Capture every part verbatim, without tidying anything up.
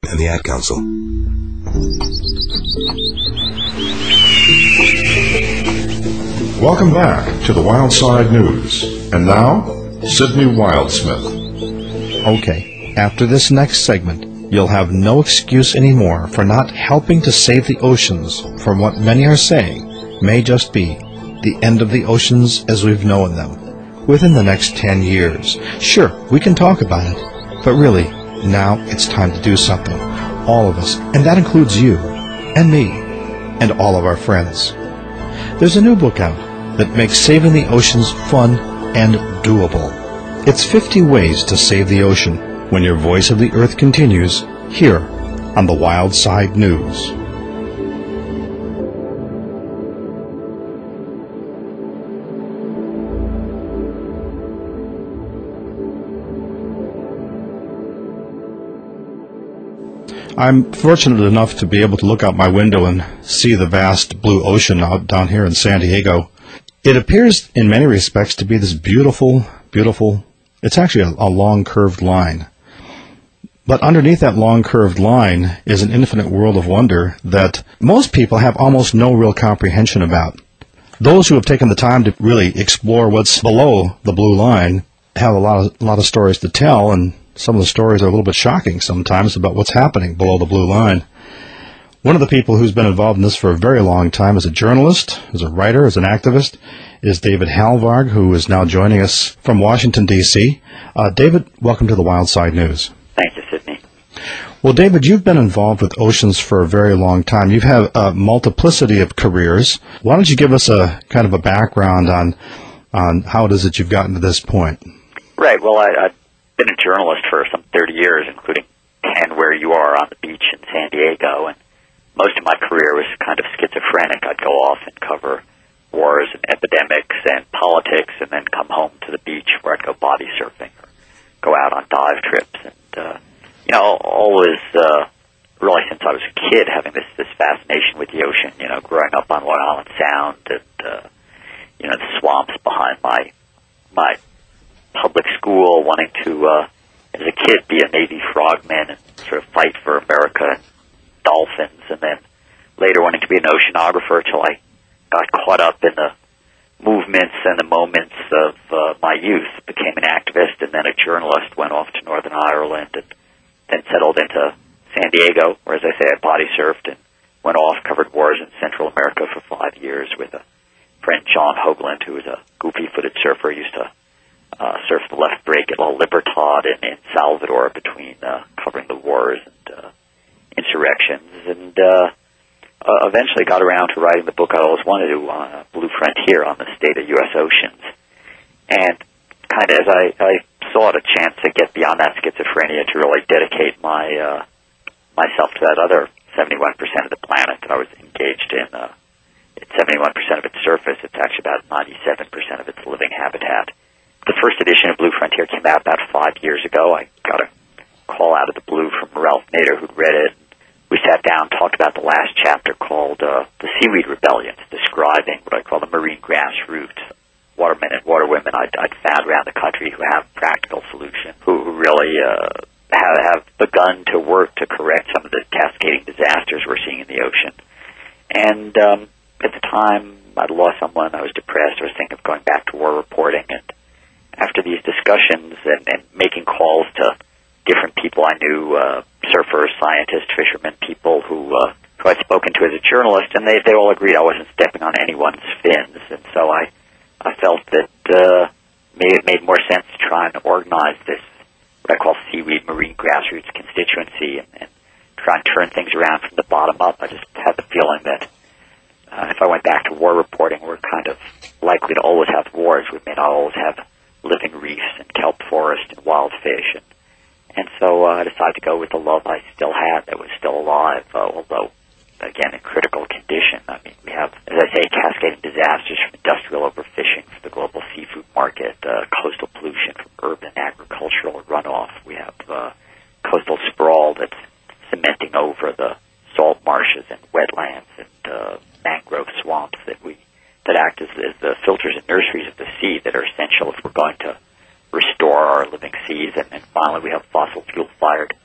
and the Ad Council. Welcome back to the Wildside News. And now, Sydney Wildsmith. Okay, after this next segment, you'll have no excuse anymore for not helping to save the oceans from what many are saying may just be the end of the oceans as we've known them within the next ten years. Sure, we can talk about it, but really, now it's time to do something. All of us, and that includes you, and me, and all of our friends. There's a new book out that makes saving the oceans fun and doable. It's fifty Ways to Save the Ocean, when your Voice of the Earth continues, here on the Wildside News. I'm fortunate enough to be able to look out my window and see the vast blue ocean out down here in San Diego. It appears in many respects to be this beautiful, beautiful, it's actually a, a long curved line. But underneath that long curved line is an infinite world of wonder that most people have almost no real comprehension about. Those who have taken the time to really explore what's below the blue line have a lot of, a lot of stories to tell, and some of the stories are a little bit shocking sometimes about what's happening below the blue line. One of the people who's been involved in this for a very long time as a journalist, as a writer, as an activist, is David Halvarg, who is now joining us from Washington, D C Uh, David, welcome to the Wildside News. Thank you, Sydney. Well, David, you've been involved with oceans for a very long time. You've had a multiplicity of careers. Why don't you give us a kind of a background on on how it is that you've gotten to this point? Right. Well, I, I've been a journalist for some thirty years, including ten where you are on the beach in San Diego, and most of my career was kind of schizophrenic. I'd go off and cover wars and epidemics and politics, and then come home to the beach where I'd go body surfing or go out on dive trips. And, uh, you know, always, uh, really since I was a kid, having this, this fascination with the ocean, you know, growing up on Long Island Sound and, uh, you know, the swamps behind my, my public school, wanting to, uh, as a kid, be a Navy frogman and sort of fight for America and dolphins, and then later wanting to be an oceanographer till I got caught up in the movements and the moments of uh, my youth, became an activist and then a journalist, went off to Northern Ireland and then settled into San Diego, where, as I say, I body surfed and went off, covered wars in Central America for five years with a friend, John Hoagland, who was a goofy-footed surfer, used to uh, surf the left break at La Libertad in, in Salvador between uh, covering the wars and uh, insurrections, and uh, uh, eventually got around to writing the book I always wanted to, uh, Blue Frontier, on the state of U S oceans. And kind of as I, I sought a chance to get beyond that schizophrenia, to really dedicate my uh, myself to that other seventy-one percent of the planet that I was engaged in. Uh, it's seventy-one percent of its surface. It's actually about ninety-seven percent of its living habitat. The first edition of Blue Frontier came out about five years ago. I got a call out of the blue from Ralph Nader, who'd read it. We sat down, talked about the last chapter called uh, The Seaweed Rebellions, describing what I call the marine grassroots, watermen and waterwomen I'd, I'd found around the country who have practical solutions, who, who really uh, have, have begun to work to correct some of the cascading disasters we're seeing in the ocean. And um, at the time, I'd lost someone, I was depressed, I was thinking of going back to war reporting, and after these discussions and, and making calls to different people I knew, uh, surfers, scientists, fishermen, people who uh, who I'd spoken to as a journalist, and they, they all agreed I wasn't stepping on anyone's fins. And so I, I felt that uh, maybe it made more sense to try and organize this, what I call seaweed marine grassroots constituency, and, and try and turn things around from the bottom up. I just had the feeling that uh, if I went back to war reporting, we're kind of likely to always have wars. We may not always have living reefs and kelp forest and wild fish. And, and so uh, I decided to go with the love I still had that was still alive, uh, although, again, in critical condition. I mean, we have, as I say, cascading disasters from industrial overfishing for the global seafood market, uh, coastal pollution from urban agricultural runoff. We have uh, coastal sprawl that's cementing over the salt marshes and wetlands and uh, mangrove swamps that we that act as, as the filters and nurseries of the sea that are essential if we're going to restore our living seas. And, and finally, we have fossil fuel-fired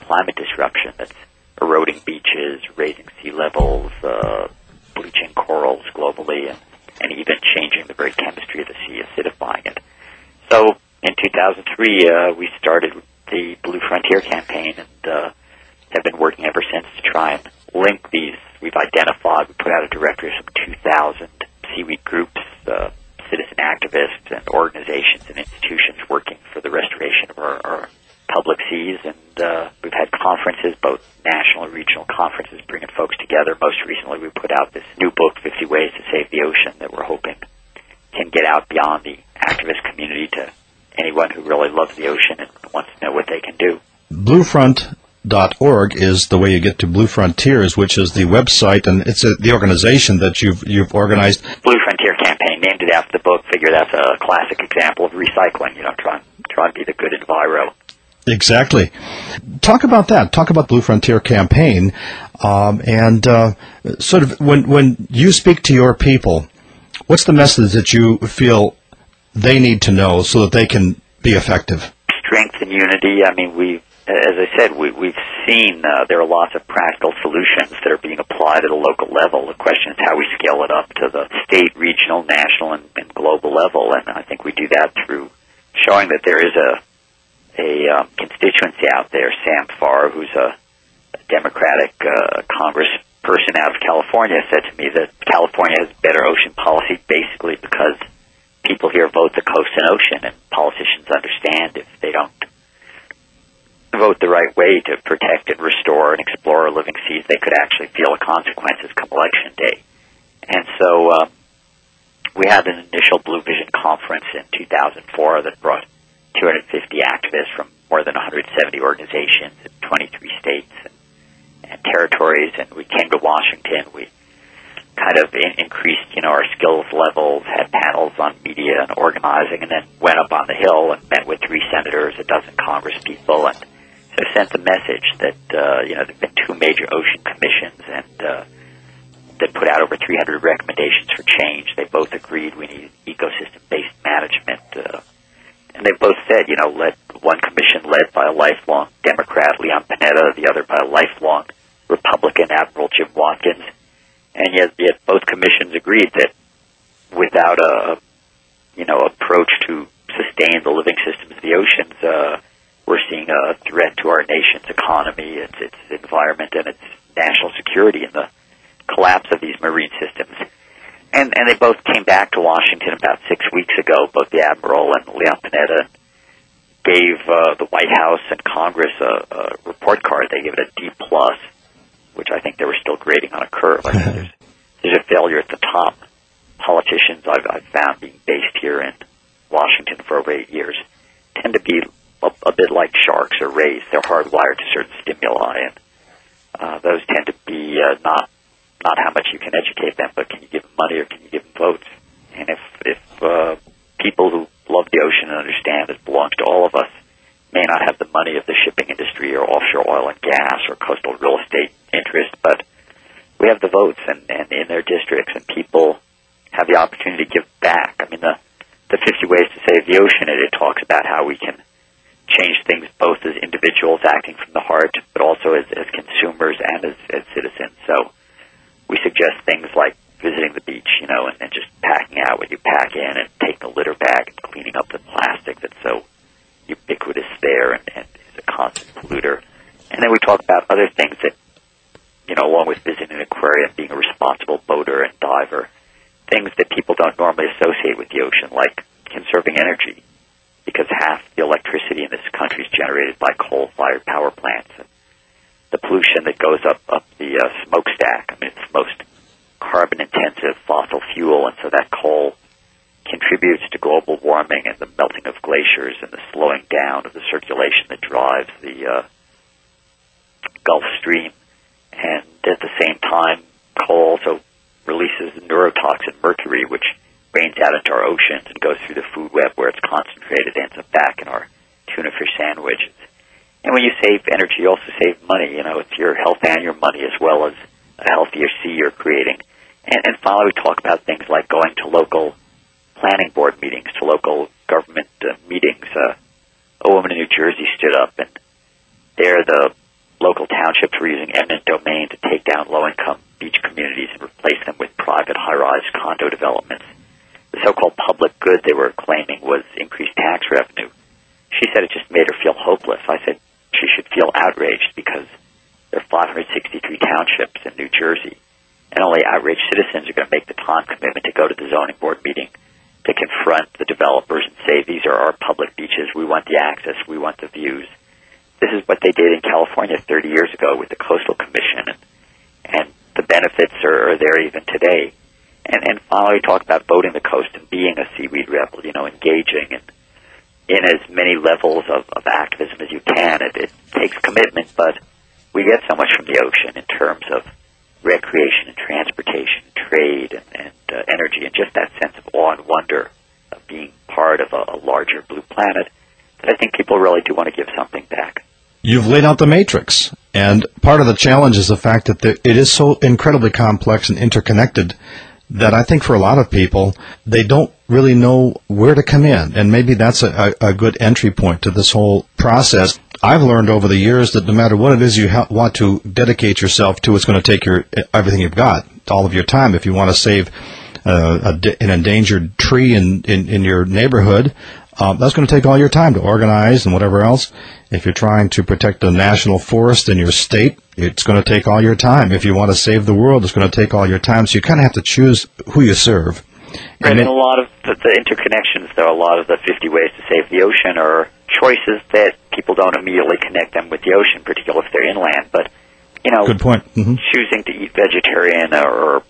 climate disruption that's eroding beaches, raising sea levels, uh, bleaching corals globally, and, and even changing the very chemistry of the sea, acidifying it. So in two thousand three, uh, we started the Blue Frontier campaign and uh, have been working ever since to try and link these. We've identified, we put out a directory of some two thousand seaweed groups, uh, citizen activists, and organizations and institutions working for the restoration of our, our public seas. And uh, we've had conferences, both national and regional conferences, bringing folks together. Most recently, we put out this new book, fifty Ways to Save the Ocean, that we're hoping can get out beyond the activist community to anyone who really loves the ocean and wants to know what they can do. Bluefront dot org is the way you get to Blue Frontiers, which is the website, and it's a, the organization that you've you've organized. Blue Frontier campaign, named it after the book. Figure that's a classic example of recycling. You know, try try and be the good enviro. Exactly. Talk about that. Talk about Blue Frontier campaign, um, and uh, sort of when when you speak to your people, what's the message that you feel they need to know so that they can be effective? Strength and unity. I mean, we, as I said, we, we've seen uh, there are lots of practical solutions that are being applied at a local level. The question is how we scale it up to the state, regional, national, and, and global level. And I think we do that through showing that there is a a um, constituency out there. Sam Farr, who's a, a Democratic uh, congressperson out of California, said to me that California has better ocean policy basically because people here vote the coast and ocean, and politicians understand if they don't vote the right way to protect and restore and explore our living seas, they could actually feel the consequences come election day. And so uh, we had an initial Blue Vision conference in two thousand four that brought two hundred fifty activists from more than one hundred seventy organizations in twenty-three states and, and territories, and we came to Washington. We kind of in, increased, you know, our skills levels, had panels on media and organizing, and then went up on the Hill and met with three senators, a dozen Congress people, and so sent the message that, uh, you know, there have been two major ocean commissions and uh, that put out over three hundred recommendations for change. They both agreed we need ecosystem-based management. Uh, and they both said, you know, led, one commission led by a lifelong Democrat, Leon Panetta, the other by a lifelong Republican, Admiral Jim Watkins. And yet, yet both commissions agreed that without a, you know, approach to sustain the living systems of the oceans, uh, we're seeing a threat to our nation's economy, its, its environment, and its national security in the collapse of these marine systems. And, and they both came back to Washington about six weeks ago, both the Admiral and Leon Panetta, gave uh, the White House and Congress a, a report card. They gave it a D plus, which I think they were still grading on a curve. I think there's, there's a failure at the top. Politicians I've, I've found being based here in Washington for over eight years tend to be a, a bit like sharks or rays. They're hardwired to certain stimuli, and uh, those tend to be uh, not not how much you can educate them, but can you give them money or can you give them votes? And if if uh, people who love the ocean and understand it belongs to all of us may not have the money of the shipping industry or offshore oil and gas or coastal real estate interest, but we have the votes and, and in their districts, and people have the opportunity to give back. I mean, the, the fifty Ways to Save the Ocean, it, it talks about how we can change things both as individuals acting from the heart, but also as, as consumers and as, as citizens. So we suggest things like visiting the beach, you know, and, and just packing out what you pack in and taking the litter bag and cleaning up the plastic that's so ubiquitous there and, and is a constant polluter. And then we talk about other things that, you know, along with visiting an aquarium, being a responsible boater and diver, things that people don't normally associate with the ocean, like conserving energy, because half the electricity in this country is generated by coal-fired power plants. And the pollution that goes up, up the uh, smokestack, I mean, it's the most carbon-intensive fossil fuel, and so that coal contributes to global warming and the melting of glaciers and the slowing down of the circulation that drives the uh, Gulf Stream. And at the same time, coal also releases the neurotoxin mercury, which rains out into our oceans and goes through the food web where it's concentrated, ends up back in our tuna fish sandwiches. And when you save energy, you also save money. You know, it's your health and your money, as well as a healthier sea you're creating. And, and finally, we talk about things like going to local planning board meetings, to local government uh, meetings. Uh, a woman in New Jersey stood up, and there the using eminent domain to take down low-income beach communities and replace them with private high-rise condo developments. The so-called public good they were claiming was increased tax revenue. She said it just made her feel hopeless. I said she should feel outraged because there are five hundred sixty-three townships in New Jersey, and only outraged citizens are going to make the time commitment to go to the zoning board meeting to confront the developers and say, these are our public beaches, we want the access, we want the views. This is what they did in California thirty years ago with the Coastal Commission, and, and the benefits are, are there even today. And, and finally, talk about boating the coast and being a seaweed rebel, you know, engaging in, in as many levels of, of activism as you can. It, it takes commitment, but we get so much from the ocean in terms of recreation and transportation, trade, and, and uh, energy, and just that sense of awe and wonder of being part of a, a larger blue planet that I think people really do want to give something back. You've laid out the matrix, and part of the challenge is the fact that the, it is so incredibly complex and interconnected that I think for a lot of people, they don't really know where to come in, and maybe that's a, a, a good entry point to this whole process. I've learned over the years that no matter what it is you ha- want to dedicate yourself to, it's going to take your everything you've got, all of your time. If you want to save uh, a, an endangered tree in, in, in your neighborhood, uh, that's going to take all your time to organize and whatever else. If you're trying to protect a national forest in your state, it's going to take all your time. If you want to save the world, it's going to take all your time. So you kind of have to choose who you serve. And, and a lot of the, the interconnections, though, a lot of the fifty ways to save the ocean are choices that people don't immediately connect them with the ocean, particularly if they're inland. But, you know, good point. Mm-hmm. Choosing to eat vegetarian or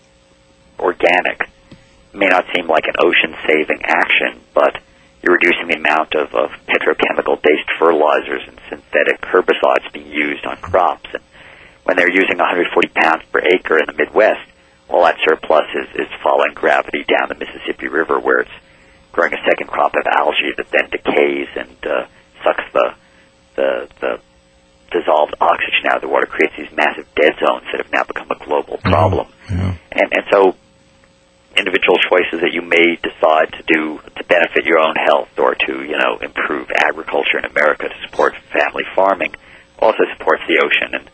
organic may not seem like an ocean-saving action, but you're reducing the amount of, of petrochemical-based fertilizers and synthetic herbicides being used on crops. And when they're using one hundred forty pounds per acre in the Midwest, all that surplus is, is following gravity down the Mississippi River, where it's growing a second crop of algae that then decays and uh, sucks the, the the dissolved oxygen out of the water, creates these massive dead zones that have now become a global problem. Yeah. And, and so individual choices that you may decide to do to benefit your own health or to, you know, improve agriculture in America, to support family farming, also supports the ocean. And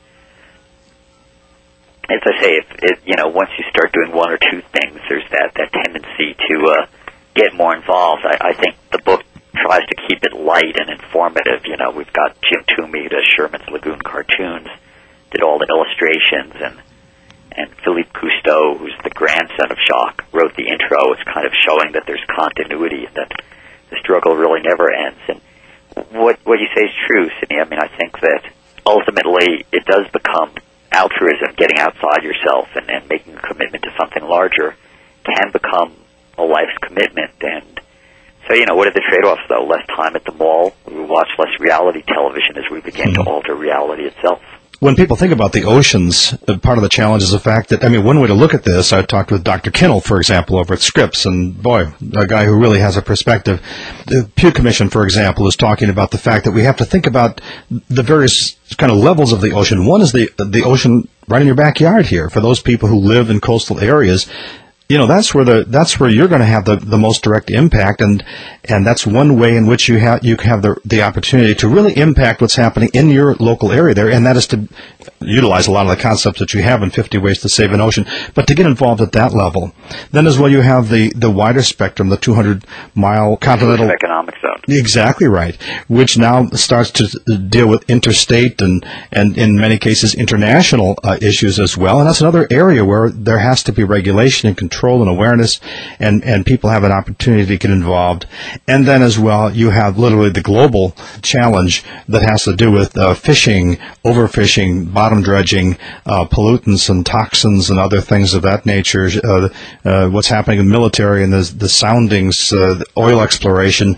as I say, if it, you know, once you start doing one or two things, there's that, that tendency to uh, get more involved. I, I think the book tries to keep it light and informative. You know, we've got Jim Toomey, the Sherman's Lagoon cartoons, did all the illustrations, and and Philippe Cousteau, who's the grandson of Jacques, wrote the intro. It's kind of showing that there's continuity, that the struggle really never ends. And what what you say is true, Sidney. I mean, I think that ultimately it does become altruism, getting outside yourself and, and making a commitment to something larger can become a life's commitment. And so, you know, what are the trade-offs, though? Less time at the mall. We watch less reality television as we begin mm-hmm. to alter reality itself. When people think about the oceans, part of the challenge is the fact that, I mean, one way to look at this, I talked with Doctor Kinnell, for example, over at Scripps, and boy, a guy who really has a perspective. The Pew Commission, for example, is talking about the fact that we have to think about the various kind of levels of the ocean. One is the the ocean right in your backyard here. For those people who live in coastal areas, you know, that's where the that's where you're going to have the, the most direct impact, and and that's one way in which you have you have the the opportunity to really impact what's happening in your local area there, and that is to utilize a lot of the concepts that you have in fifty Ways to Save an Ocean, but to get involved at that level. Then as well, you have the, the wider spectrum, the two hundred mile continental economic zone. Exactly right, which now starts to deal with interstate and, and in many cases international uh, issues as well, and that's another area where there has to be regulation and control and awareness, and, and people have an opportunity to get involved. And then as well, you have literally the global challenge that has to do with uh, fishing, overfishing, bottom dredging, uh, pollutants and toxins and other things of that nature, uh, uh, what's happening in the military and the, the soundings, uh, the oil exploration.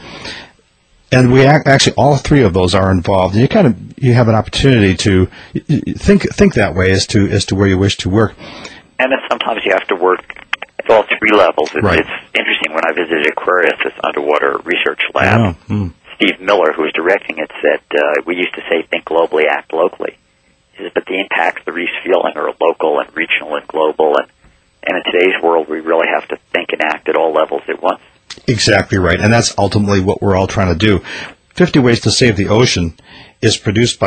And we ac- actually, all three of those are involved. And you kind of you have an opportunity to think think that way as to as to where you wish to work. And then sometimes you have to work at all three levels. It's, right. it's interesting. When I visited Aquarius, this underwater research lab, oh, mm. Steve Miller, who was directing it, said uh, we used to say think globally, act locally. He says, but the impacts the reef's feeling are local and regional and global. And, and in today's world, we really have to think and act at all levels at once. Exactly right, and that's ultimately what we're all trying to do. fifty Ways to Save the Ocean is produced by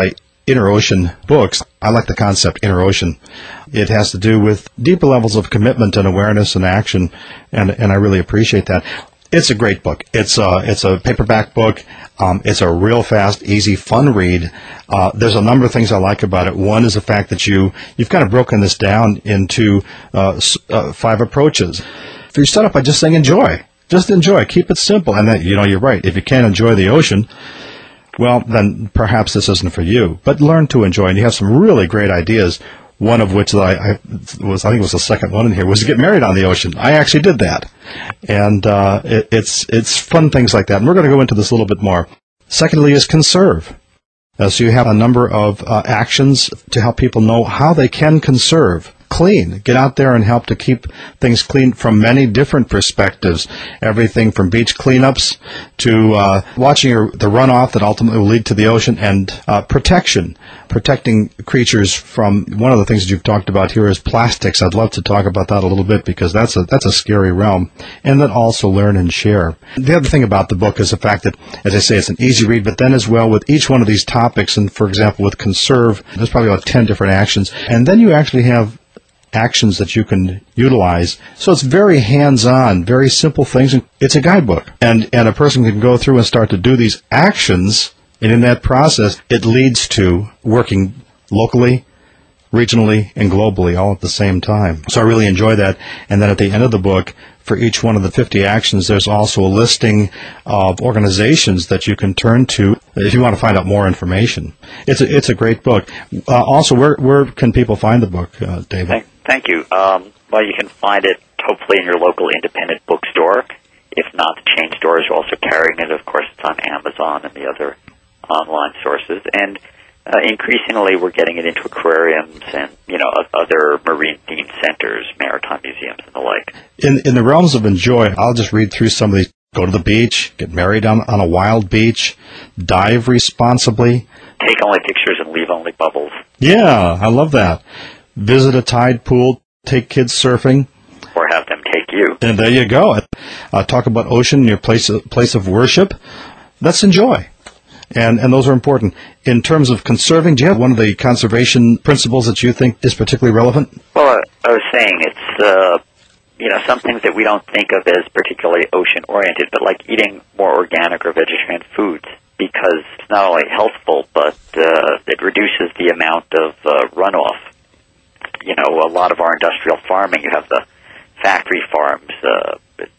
Inner Ocean books. I like the concept Inner Ocean. It has to do with deeper levels of commitment and awareness and action, and, and I really appreciate that. It's a great book. It's a, it's a paperback book. Um, it's a real fast, easy, fun read. Uh, there's a number of things I like about it. One is the fact that you, you've kind of broken this down into uh, uh, five approaches. If you start off by just saying enjoy, just enjoy, keep it simple. And then, you know, you're right. If you can't enjoy the ocean, well, then perhaps this isn't for you. But learn to enjoy, and you have some really great ideas. One of which I, I was, I think it was the second one in here, was to get married on the ocean. I actually did that, and uh, it, it's it's fun things like that. And we're going to go into this a little bit more. Secondly, is conserve. Uh, so you have a number of uh, actions to help people know how they can conserve. Clean. Get out there and help to keep things clean from many different perspectives. Everything from beach cleanups to uh, watching your, the runoff that ultimately will lead to the ocean, and uh, protection. Protecting creatures from, one of the things that you've talked about here is plastics. I'd love to talk about that a little bit because that's a that's a scary realm. And then also learn and share. The other thing about the book is the fact that, as I say, it's an easy read, but then as well with each one of these topics, and for example with conserve, there's probably about ten different actions. And then you actually have actions that you can utilize. So it's very hands-on, very simple things. It's a guidebook. And, and a person can go through and start to do these actions, and in that process, it leads to working locally, regionally, and globally all at the same time. So I really enjoy that. And then at the end of the book, for each one of the fifty actions, there's also a listing of organizations that you can turn to if you want to find out more information. It's a, it's a great book. Uh, also, where where can people find the book, uh, David? Thank, thank you. Um, well, you can find it hopefully in your local independent bookstore. If not, the chain stores are also carrying it. Of course, it's on Amazon and the other online sources. And Uh, increasingly, we're getting it into aquariums and, you know, other marine-themed centers, maritime museums, and the like. In in the realms of enjoy, I'll just read through some of these. Go to the beach, get married on, on a wild beach, dive responsibly. Take only pictures and leave only bubbles. Yeah, I love that. Visit a tide pool, take kids surfing. Or have them take you. And there you go. Uh, talk about ocean, your place of, place of worship. Let's enjoy. And and those are important. In terms of conserving, do you have one of the conservation principles that you think is particularly relevant? Well, I was saying it's, uh, you know, some things that we don't think of as particularly ocean-oriented, but like eating more organic or vegetarian foods, because it's not only healthful, but uh, it reduces the amount of uh, runoff. You know, a lot of our industrial farming, you have the factory farms uh,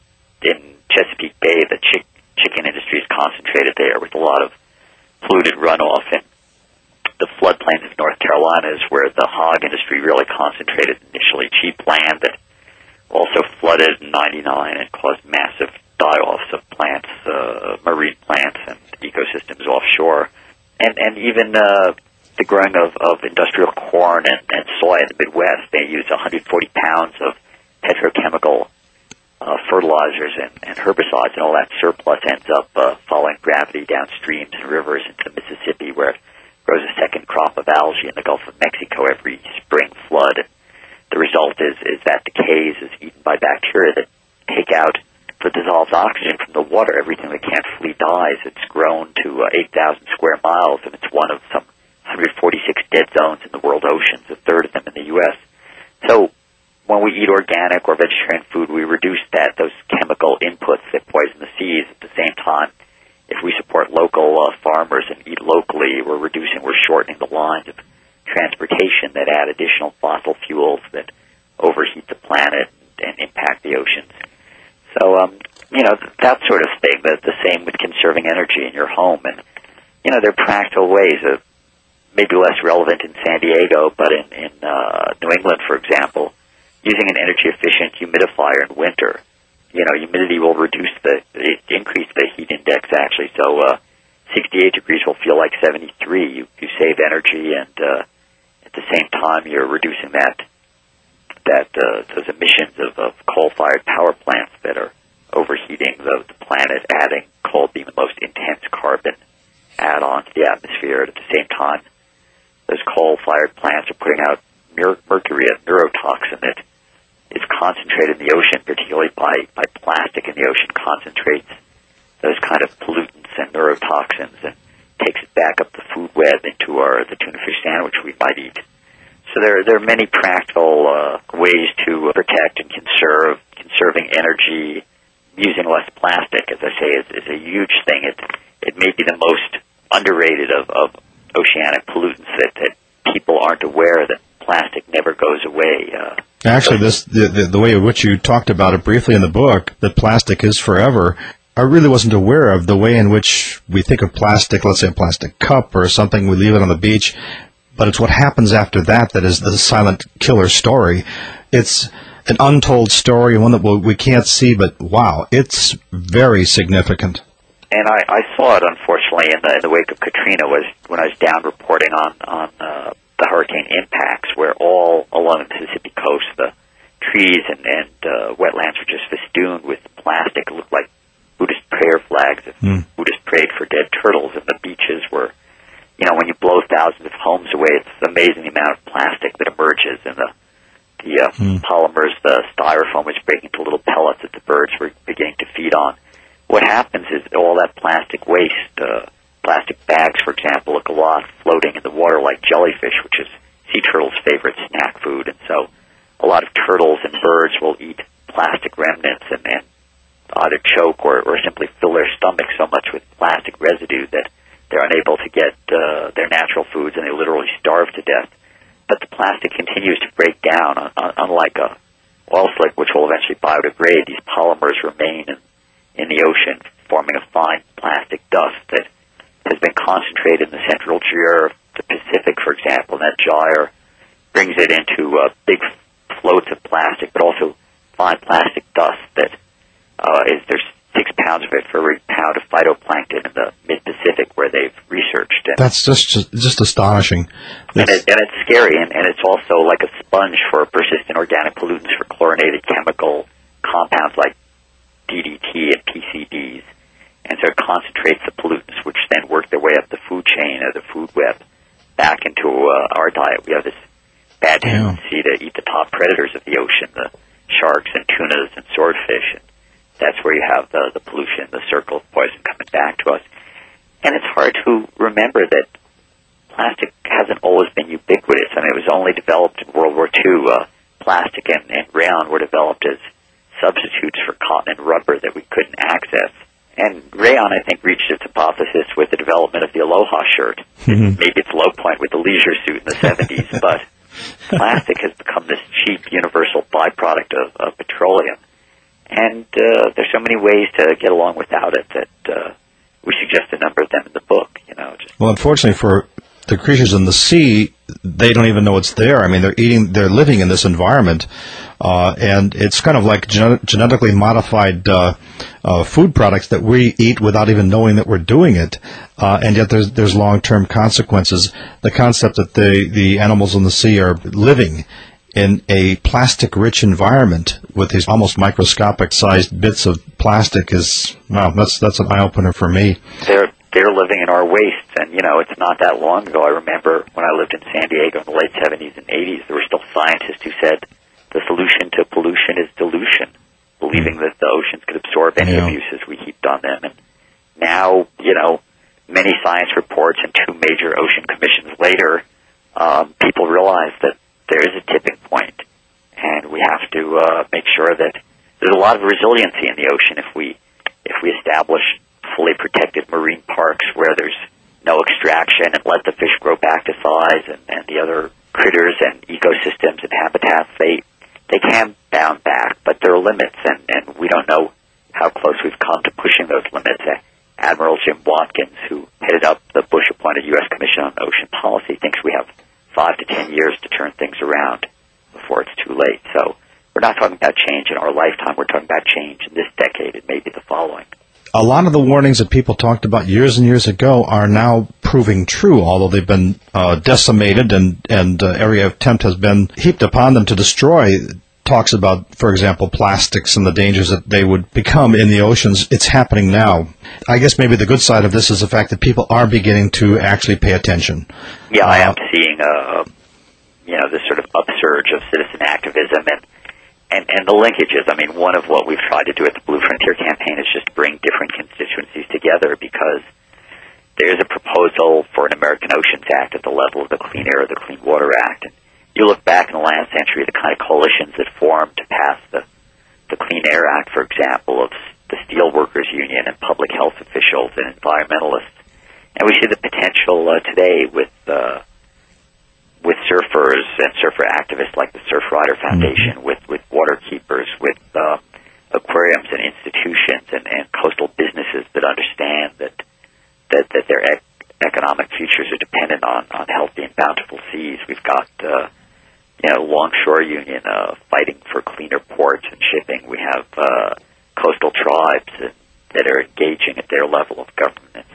in Chesapeake Bay, the chick- chicken industry is concentrated there with a lot of polluted runoff, and the floodplains of North Carolina is where the hog industry really concentrated initially cheap land that also flooded in ninety-nine and caused massive die-offs of plants, uh, marine plants and ecosystems offshore. And, and even uh, the growing of, of industrial corn and, and soy in the Midwest, they use one hundred forty pounds of petrochemical Uh, fertilizers and, and herbicides, and all that surplus ends up uh, following gravity down streams and rivers into the Mississippi, where it grows a second crop of algae in the Gulf of Mexico every spring flood. And the result is, is that decays is eaten by bacteria that take out the dissolved oxygen from the water. Everything that can't flee dies. It's grown to uh, eight thousand square miles, and it's one of some one hundred forty-six dead zones in the world oceans, a third of them in the U S So when we eat organic or vegetarian food, we reduce that those chemical inputs that poison the seas. At the same time, if we support local uh, farmers and eat locally, we're reducing, we're shortening the lines of transportation that add additional fossil fuels that overheat the planet and impact the oceans. So, um, you know, that sort of thing. The, the same with conserving energy in your home. And, you know, there are practical ways of maybe less relevant in San Diego, but in, in uh, New England, for example, using an energy-efficient humidifier in winter. You know, humidity will reduce the, increase the heat index, actually. So uh, sixty-eight degrees will feel like seventy-three. You, you save energy, and uh, at the same time, you're reducing that, that uh, those emissions of, of coal-fired power plants that are overheating the, the planet, adding coal being the most intense carbon add-on to the atmosphere. At the same time, those coal-fired plants are putting out mer- mercury, a neurotoxin that is concentrated in the ocean, particularly by, by plastic in the ocean, concentrates those kind of pollutants and neurotoxins and takes it back up the food web into our the tuna fish sandwich we might eat. So there, there are many practical uh, ways to protect and conserve. Conserving energy, using less plastic, as I say, is, is a huge thing. It it may be the most underrated of, of oceanic pollutants that, that people aren't aware that plastic never goes away. Uh, Actually, this the, the, the way in which you talked about it briefly in the book, that plastic is forever, I really wasn't aware of the way in which we think of plastic, let's say a plastic cup or something, we leave it on the beach, but it's what happens after that that is the silent killer story. It's an untold story, one that we can't see, but wow, it's very significant. And I, I saw it, unfortunately, in the, in the wake of Katrina, was when I was down reporting on, on uh, the hurricane impacts, where all along the Mississippi coast, the trees and, and uh, wetlands were just festooned with plastic. It looked like Buddhist prayer flags. Mm. Buddhists prayed for dead turtles, and the beaches were, you know, when you blow thousands of homes away, it's amazing the amount of plastic that emerges, and the The uh, mm. polymers, the styrofoam was breaking into little pellets that the birds were beginning to feed on. What happens is all that plastic waste, uh, plastic bags, for example, look a lot floating in the water like jellyfish, which is sea turtles' favorite snack food. And so a lot of turtles and birds will eat plastic remnants and, and either choke or, or simply fill their stomachs so much with plastic residue that they're unable to get uh, their natural foods, and they literally starve to death. But the plastic continues to break down, unlike a oil slick, which will eventually biodegrade. These polymers remain in, in the ocean, forming a fine plastic dust that has been concentrated in the central gyre of the Pacific, for example. And that gyre brings it into uh, big floats of plastic, but also fine plastic dust that uh, is there's six pounds of it for every pound of phytoplankton in the mid-Pacific where they've researched. And That's just just astonishing. And, it, and it's scary, and, and it's also like a sponge for persistent organic pollutants, for chlorinated chemical compounds like D D T and P C Bs. And so it concentrates the pollutants, which then work their way up the food chain or the food web back into uh, our diet. We have this bad tendency yeah. to eat the top predators of the ocean, the sharks and tunas and swordfish. And that's where you have the, the pollution, the circle of poison coming back to us. And it's hard to remember that plastic hasn't always been ubiquitous. I mean, it was only developed in World War Two. Uh, plastic and, and rayon were developed as substitutes for cotton and rubber that we couldn't access. And rayon, I think, reached its apotheosis with the development of the Aloha shirt. Mm-hmm. Maybe its low point with the leisure suit in the seventies, but plastic has become this cheap, universal byproduct of, of petroleum. And uh, there's so many ways to get along without it that uh, we suggest a number of them in the book. You know. Just well, unfortunately for the creatures in the sea, they don't even know it's there. I mean, they're eating, they're living in this environment, uh, and it's kind of like gen- genetically modified uh, uh, food products that we eat without even knowing that we're doing it, uh, and yet there's there's long-term consequences. The concept that the the animals in the sea are living in a plastic-rich environment with these almost microscopic-sized bits of plastic is, wow, that's that's an eye-opener for me. They're they're living in our wastes, and, you know, it's not that long ago. I remember when I lived in San Diego in the late seventies and eighties, there were still scientists who said the solution to pollution is dilution, believing that the oceans could absorb any yeah. abuses we heaped on them. And now, you know, many science reports and two major ocean commissions later, um, people realize that there is a tipping point, and we have to uh, make sure that there's a lot of resiliency in the ocean if we if we establish fully protected marine parks where there's no extraction and let the fish grow back to size, and, and the other critters and ecosystems and habitats, they they can bound back, but there are limits, and, and we don't know how close we've come to pushing those limits. Admiral Jim Watkins, who headed up the Bush-appointed U S Commission on Ocean Policy, thinks we have five to ten years to turn things around before it's too late. So we're not talking about change in our lifetime. We're talking about change in this decade and maybe the following. A lot of the warnings that people talked about years and years ago are now proving true, although they've been uh, decimated and, and uh, every attempt has been heaped upon them to destroy. Talks about, for example, plastics and the dangers that they would become in the oceans. It's happening now. I guess maybe the good side of this is the fact that people are beginning to actually pay attention. Yeah, uh, I am seeing, uh, you know, this sort of upsurge of citizen activism and, and, and the linkages. I mean, one of what we've tried to do at the Blue Frontier campaign is just bring different constituencies together because, there's a proposal for an American Oceans Act at the level of the Clean Air or the Clean Water Act. And you look back in the last century, the kind of coalitions that formed to pass the, the Clean Air Act, for example, of the Steelworkers Union and public health officials and environmentalists. And we see the potential uh, today with uh, with surfers and surfer activists like the Surfrider Foundation, mm-hmm. with, with water keepers, with uh, aquariums and institutions and, and coastal businesses that understand that that, that their ec- economic futures are dependent on, on healthy and bountiful seas. We've got uh, you know Longshore Union uh, fighting for cleaner ports and shipping. We have uh, coastal tribes that, that are engaging at their level of governance.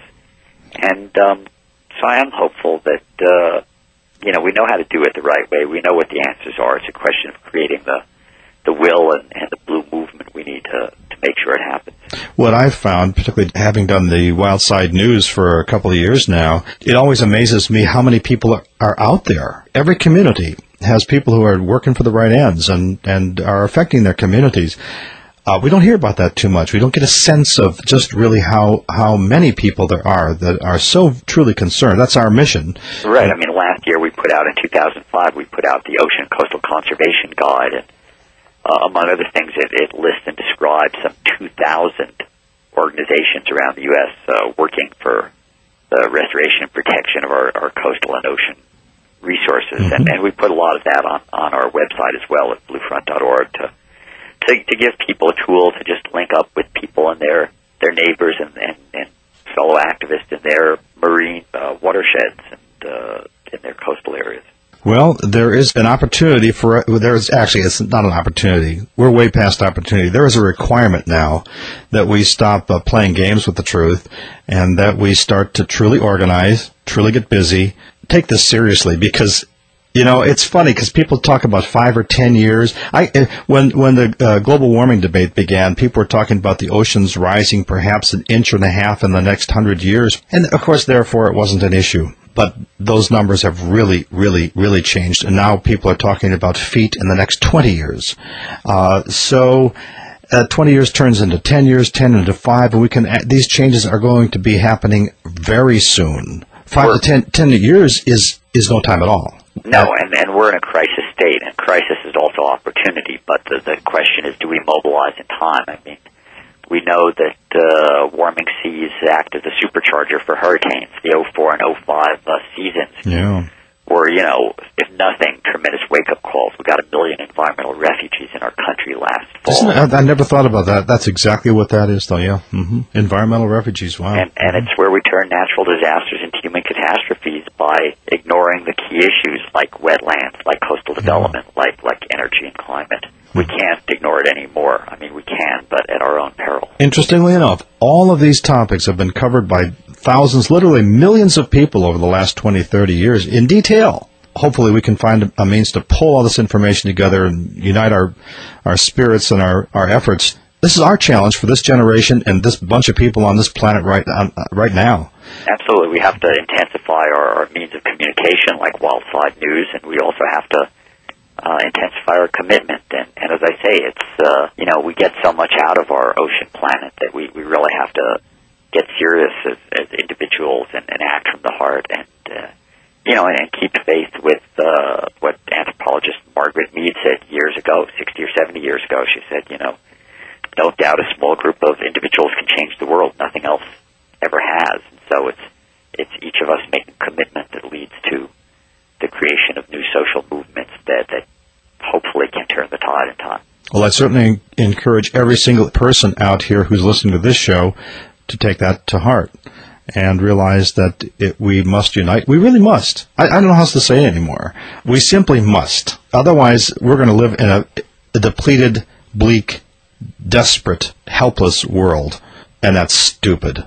And um, so I am hopeful that, uh, you know, we know how to do it the right way. We know what the answers are. It's a question of creating the, the will and, and the blue movement we need to, to make sure it happens. What I've found, particularly having done the Wild Side News for a couple of years now, it always amazes me how many people are, are out there. Every community has people who are working for the right ends and, and are affecting their communities. Uh, we don't hear about that too much. We don't get a sense of just really how, how many people there are that are so truly concerned. That's our mission. Right. I mean, last year we put out, in two thousand five, we put out the Ocean Coastal Conservation Guide. And uh, among other things, it, it lists and describes some two thousand organizations around the U S uh, working for the restoration and protection of our, our coastal and ocean resources. Mm-hmm. And, and we put a lot of that on, on our website as well at blue front dot org to To, to give people a tool to just link up with people and their their neighbors and, and, and fellow activists in their marine uh, watersheds and uh, in their coastal areas. Well, there is an opportunity for, there is actually, it's not an opportunity. We're way past opportunity. There is a requirement now that we stop uh, playing games with the truth and that we start to truly organize, truly get busy, take this seriously, because you know, it's funny because people talk about five or ten years. I when when the uh, global warming debate began, people were talking about the oceans rising perhaps an inch and a half in the next hundred years, and of course, therefore, it wasn't an issue. But those numbers have really, really, really changed, and now people are talking about feet in the next twenty years. Uh, so. Uh, twenty years turns into ten years, ten into five, and we can. These changes are going to be happening very soon. Five we're, to ten, ten years is is no time at all. No, and, and we're in a crisis state, and crisis is also opportunity. But the, the question is, do we mobilize in time? I mean, we know that uh, warming seas act as a supercharger for hurricanes. The oh four and oh five uh, seasons yeah. were, you know, if nothing, tremendous wake-up calls. We got a million environmental refugees in our country last fall. Isn't it, I, I never thought about that. That's exactly what that is, though, yeah. Mm-hmm. Environmental refugees, wow. And, and it's where we turn natural disasters into human catastrophes by ignoring the key issues like wetlands, like coastal development, yeah. like, like energy and climate. We can't ignore it anymore. I mean, we can, but at our own peril. Interestingly enough, all of these topics have been covered by thousands, literally millions of people over the last twenty, thirty years in detail. Hopefully we can find a means to pull all this information together and unite our, our spirits and our, our efforts. This is our challenge for this generation and this bunch of people on this planet right, uh, right now. Absolutely. We have to intensify our, our means of communication like Wild Side News, and we also have to Uh, intensify our commitment, and, and as I say, it's uh, you know we get so much out of our ocean planet that we, we really have to get serious as, as individuals and, and act from the heart, and uh, you know, and, and keep faith with uh, what anthropologist Margaret Mead said years ago, sixty or seventy years ago. She said, you know, don't doubt a small group of individuals can change the world. Nothing else ever has. And so it's it's each of us making a commitment that leads to the creation of new social movements that, that hopefully can turn the tide in time. Well, I certainly encourage every single person out here who's listening to this show to take that to heart and realize that it, we must unite. We really must. I, I don't know how else to say it anymore. We simply must. Otherwise, we're going to live in a, a depleted, bleak, desperate, helpless world, and that's stupid.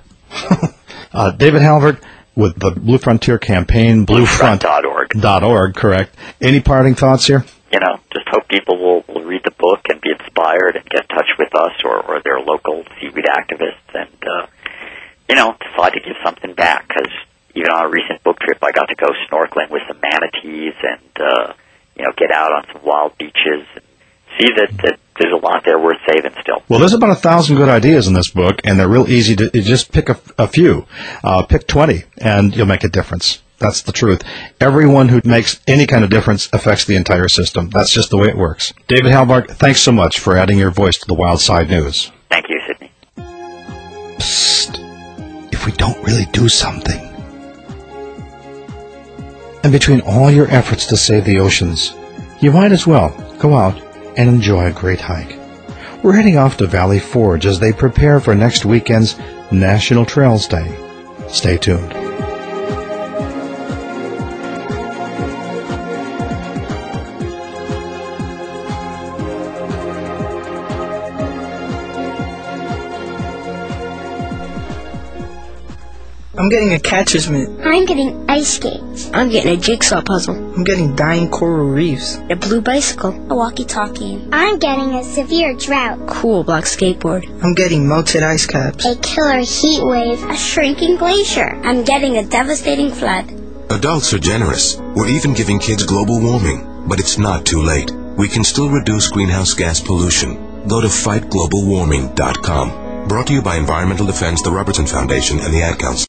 uh, David Halbert, with the Blue Frontier Campaign, blue front dot org. Dot org, correct. Any parting thoughts here? You know, just hope people will, will read the book and be inspired and get in touch with us or, or their local seaweed activists and, uh, you know, decide to give something back. Because even on a recent book trip, I got to go snorkeling with some manatees and, uh, you know, get out on some wild beaches and see that, that there's a lot out there worth saving still. Well, there's about a thousand good ideas in this book, and they're real easy to you just pick a, a few. Uh, pick twenty, and you'll make a difference. That's the truth. Everyone who makes any kind of difference affects the entire system. That's just the way it works. David Halbart, thanks so much for adding your voice to the Wild Side News. Thank you, Sidney. Psst. If we don't really do something. And between all your efforts to save the oceans, you might as well go out and enjoy a great hike. We're heading off to Valley Forge as they prepare for next weekend's National Trails Day. Stay tuned. I'm getting a catcher's mitt. I'm getting ice skates. I'm getting a jigsaw puzzle. I'm getting dying coral reefs. A blue bicycle. A walkie-talkie. I'm getting a severe drought. Cool block skateboard. I'm getting melted ice caps. A killer heat wave. A shrinking glacier. I'm getting a devastating flood. Adults are generous. We're even giving kids global warming. But it's not too late. We can still reduce greenhouse gas pollution. Go to fight global warming dot com. Brought to you by Environmental Defense, the Robertson Foundation, and the Ad Council.